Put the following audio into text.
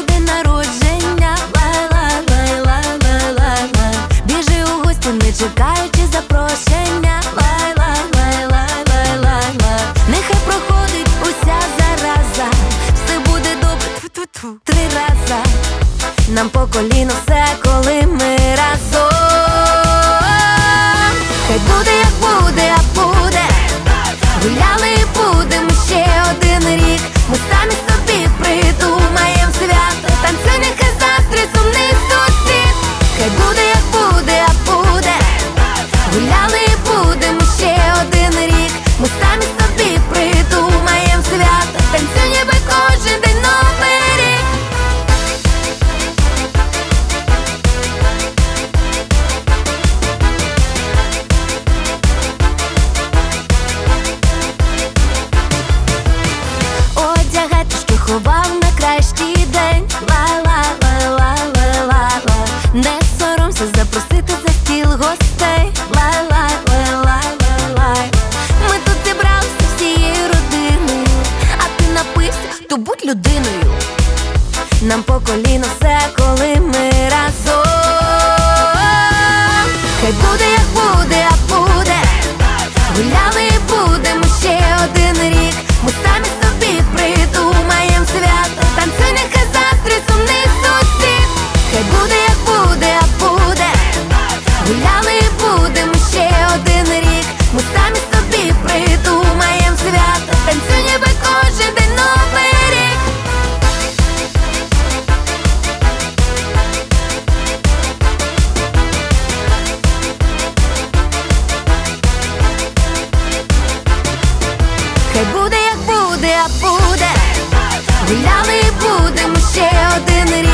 день народження, лай-лай-лай-лай-лай-лай-лай. Біжи у гості, не чекаючи запрошення, лай-лай-лай-лай-лай-лай-лай. Нехай проходить уся зараза, все буде добре, тьфу-тьфу-тьфу, 3 рази. Нам по коліно все, коли ми разом. Хай буде, як буде, а буде. Гуляли і будемо ще один рік. Ми самі собі придумаєм свято. Танцюй, нехай заздрить сумний сусід. Хай буде, як буде, а буде. Гуляли і будемо ще один рік. Ми самі собі придумаєм свято. Танцюй, ніби кожен день новий рік. Одягайте, що ховав на кращий день, лай-лай-лай-лай-лай-лай. Не соромся запросити за стіл гостей, лай-лай-лай-лай-лай-лай. Ми тут зібралися всією родиною, а ти напився, то будь людиною. Нам по коліно все, коли ми разом. Хай буде, як буде, а буде. Гуляли і будемо ще один рік. Ми самі собі придумаєм свято. Танцюй, нехай заздрить сумний сусід. Хай буде, як буде, а буде. Гуляли і будемо ще один рік. Ми самі собі придумаєм свято. Танцюй, ніби кожен день новий рік. Хай буде, як буде, а буде. Гуляли і будемо ще один рік.